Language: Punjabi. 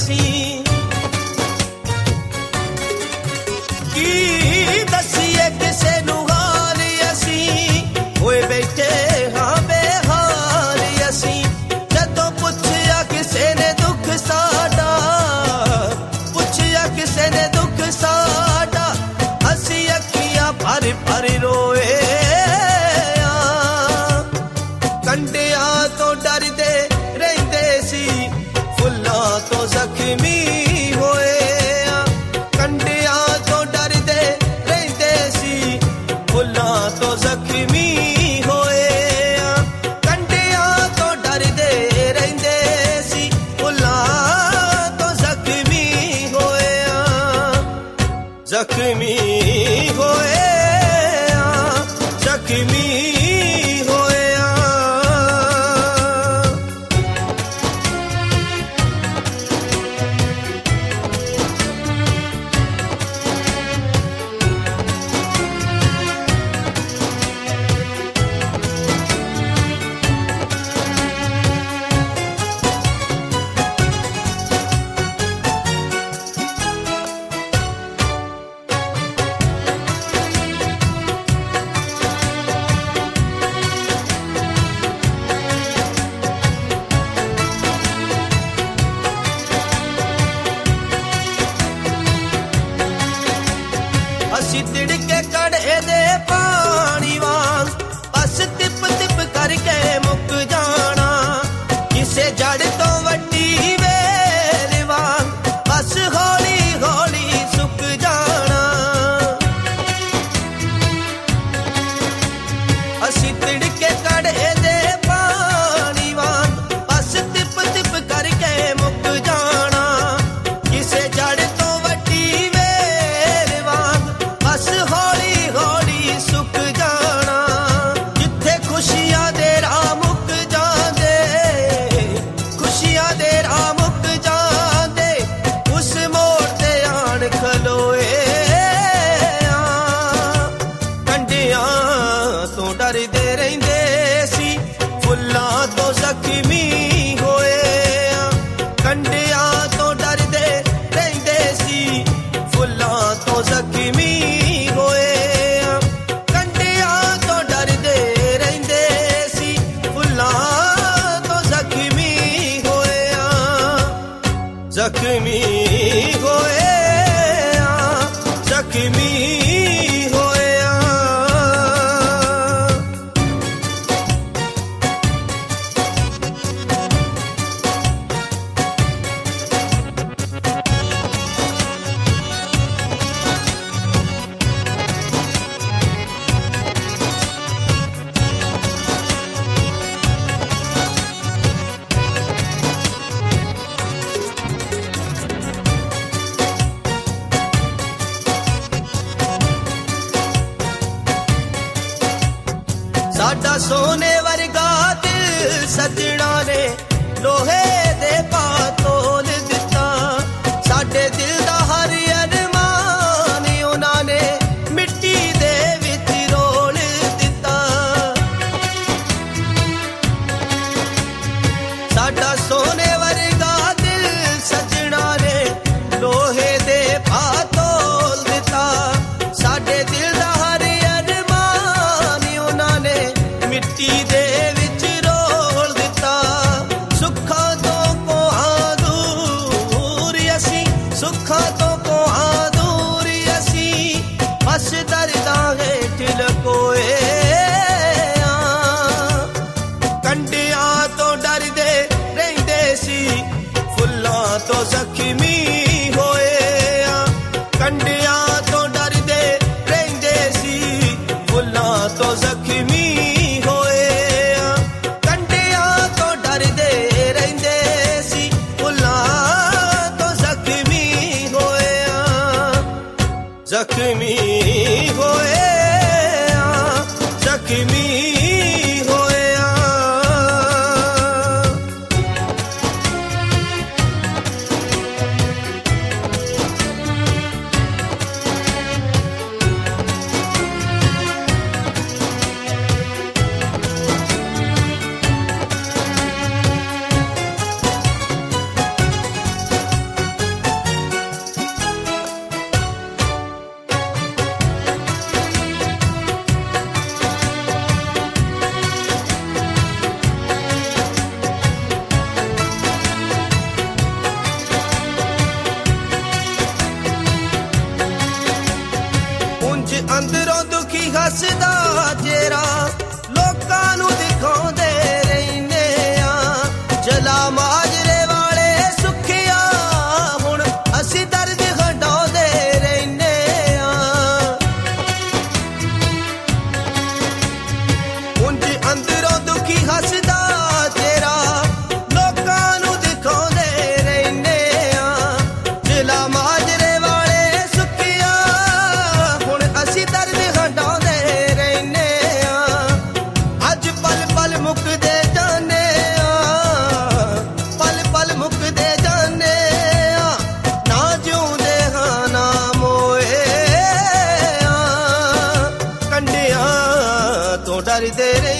ਅਸੀਂ ਕੀ ਦਸੀਏ ਕਿਸੇ ਨੂੰ ਹਾਲ ਅਸੀਂ ਹੋਏ ਬੈਠੇ ਹਾਂ ਬੇਹਾਲ ਅਸੀਂ ਜਦੋਂ ਪੁੱਛਿਆ ਕਿਸੇ ਨੇ ਦੁੱਖ ਸਾਡਾ ਪੁੱਛਿਆ ਕਿਸੇ ਨੇ ਦੁੱਖ ਸਾਡਾ ਅਸੀਂ ਅੱਖੀਆਂ ਭਰ ਭਰ ਰੋਏ ਕੰਡਿਆਂ ਤੋਂ ਡਰਦੇ ਰਹਿੰਦੇ ਸੀ ਫੁੱਲਾਂ ਤੋਂ ਜ਼ਖਮੀ ਹੋਏ ਕੰਡਿਆਂ ਤੋਂ ਡਰਦੇ ਰਹਿੰਦੇ ਸੀ ਫੁੱਲਾਂ ਤੋਂ ਜ਼ਖਮੀ ਹੋਏ ਕੰਡਿਆਂ ਤੋਂ ਡਰਦੇ ਰਹਿੰਦੇ ਸੀ ਫੁੱਲਾਂ ਤੋਂ ਜ਼ਖਮੀ ਹੋਏ ਜ਼ਖਮੀ ਹੋਏ ਜ਼ਖਮੀ ਅਸੀਂ ਤਿੜਕੇ ਕੜੇ ਦੇ ਪਾਣੀ ਵਾਂਗ ਬਸ ਟਿਪ ਟਿਪ ਕਰਕੇ ਮੁੱਕ ਜਾਣਾ ਕਿਸੇ ਜੜ ਤੋਂ ਵੱਡੀ ਵੇਲ ਵਾਂਗ ਬਸ ਹੌਲੀ ਹੌਲੀ ਸੁੱਕ ਜਾਣਾ ਅਸੀਂ ਤਿੜਕੇ ਕੜੇ ਦੇ ਪਾਣੀ ਵਾਂਗ ਬਸ ਟਿਪ ਟਿਪ ਕਰਕੇ ਮੁੱਕ ਜਾਣਾ ਕਿਸੇ ਜੜ ਤੋਂ ਵੱਡੀ ਵੇਲ ਵਾਂਗ ਬਸ ਹੌਲੀ ਹੌਲੀ ਸੁੱਕ ਜਾਣਾ ਜਿੱਥੇ ਖੁਸ਼ੀਆਂ ਦੇ ਰਾਹ ਮੁੱਕ ਜਾਂਦੇ ਖੁਸ਼ੀਆਂ ਦੇ ਰਾਹ ਮੁੱਕ ਜਾਂਦੇ ਉਸ ਮੋੜ ਤੇ ਆਣ ਖਲੋਏ ਕੰਡਿਆਂ ਤੋਂ ਡਰਦੇ ਰਹਿੰਦੇ ਸੀ ਫੁੱਲਾਂ ਤੋਂ ਜ਼ਖਮੀ ਹੋਏ ਕੰਡਿਆਂ ਤੋਂ ਡਰਦੇ ਰਹਿੰਦੇ ਸੀ ਫੁੱਲਾਂ ਤੋਂ ਜ਼ਖਮੀ ਹੋਏ ਕੰਡਿਆਂ ਤੋਂ ਡਰਦੇ ਰਹਿੰਦੇ ਸੀ ਫੁੱਲਾਂ ਤੋਂ ਜ਼ਖਮੀ ਹੋਏ ਜ਼ਖਮੀ ਹੋਏ ਜ਼ਖਮੀ ਹੋਏ ਸਾਡਾ ਸੋਨੇ ਵਰਗਾ ਦਿਲ ਸੱਜਣਾ ਨੇ ਲੋਹੇ ਦੇ ਪਾ ਤੋਲ ਦਿੱਤਾ ਸਾਡੇ ਦਿਲ ਦਾ ਹਰ ਅਰਮਾਨ ਉਹਨਾਂ ਨੇ ਮਿੱਟੀ ਦੇ ਵਿੱਚ ਰੋਲ ਦਿੱਤਾ ਸਾਡਾ ਸੋਨੇ ਵਰਗਾ ਦਿਲ ਸੱਜਣਾ ਨੇ ਲੋਹੇ ਦੇ ਪਾ ਤੋਲ ਦਿੱਤਾ ਸਾਡੇ ਦਿਲ ਦਾ ਹਰ ਮਿੱਟੀ ਦੇ ਵਿੱਚ ਰੋਲ ਦਿੱਤਾ ਸੁੱਖਾਂ ਤੋਂ ਕੋਹਾਂ ਦੂਰ ਅਸੀਂ ਸੁੱਖਾਂ ਤੋਂ ਕੋਹਾਂ ਦੂਰ ਅਸੀਂ ਬਸ ਦਰਦਾਂ ਹੇਠ ਲਕੋਏ ਕੰਡਿਆਂ ਤੋਂ ਡਰਦੇ ਰਹਿੰਦੇ ਸੀ ਫੁੱਲਾਂ ਤੋਂ ਜ਼ਖਮੀ ਹੋਏ ਕੰਡਿਆਂ ਤੋਂ ਡਰਦੇ ਰਹਿੰਦੇ ਸੀ ਫੁੱਲਾਂ ਤੋਂ ਜ਼ਖਮੀ ਜ਼ਖਮੀ ਹੋਏ ਜ਼ਖਮੀ ਹੋਏ ਜ਼ਿਲ੍ਹਾ ਮਾਜਰੇ ਵਾਲੇ ਸੁਖਿਆ ਹੁਣ ਅਸੀਂ ਦਰਦ ਹਟਾਉਂਦੇ ਰਹਿੰਦੇ ਆਂ ਉਂਝ ਅੰਦਰੋਂ ਦੁਖੀ ਹੱਸਦਾ ਤੇਰਾ ਲੋਕਾਂ ਨੂੰ ਦਿਖਾਉਂਦੇ ਰਹਿੰਦੇ ਆਂ ਜ਼ਿਲ੍ਹਾ ਮਾਜਰੇ ਵਾਲੇ ਸੁਖਿਆ ਹੁਣ ਅਸੀਂ ਦਰਦ ਹਟਾਉਂਦੇ ਰਹਿੰਦੇ ਆਂ ਅੱਜ ਪਲ ਪਲ ਮੁੱਕਦੇ ਜਾਂਦੇ ਆਂ ਪਲ ਪਲ ਮੁੱਕਦੇ ਜਾਂਦੇ ਆਂ ਨਾ ਜਿਉਂਦੇ ਹਾਂ ਨਾ ਮੋਏ ਆਂ ਕੰਡਿਆਂ ਤੋਂ ਡਰਦੇ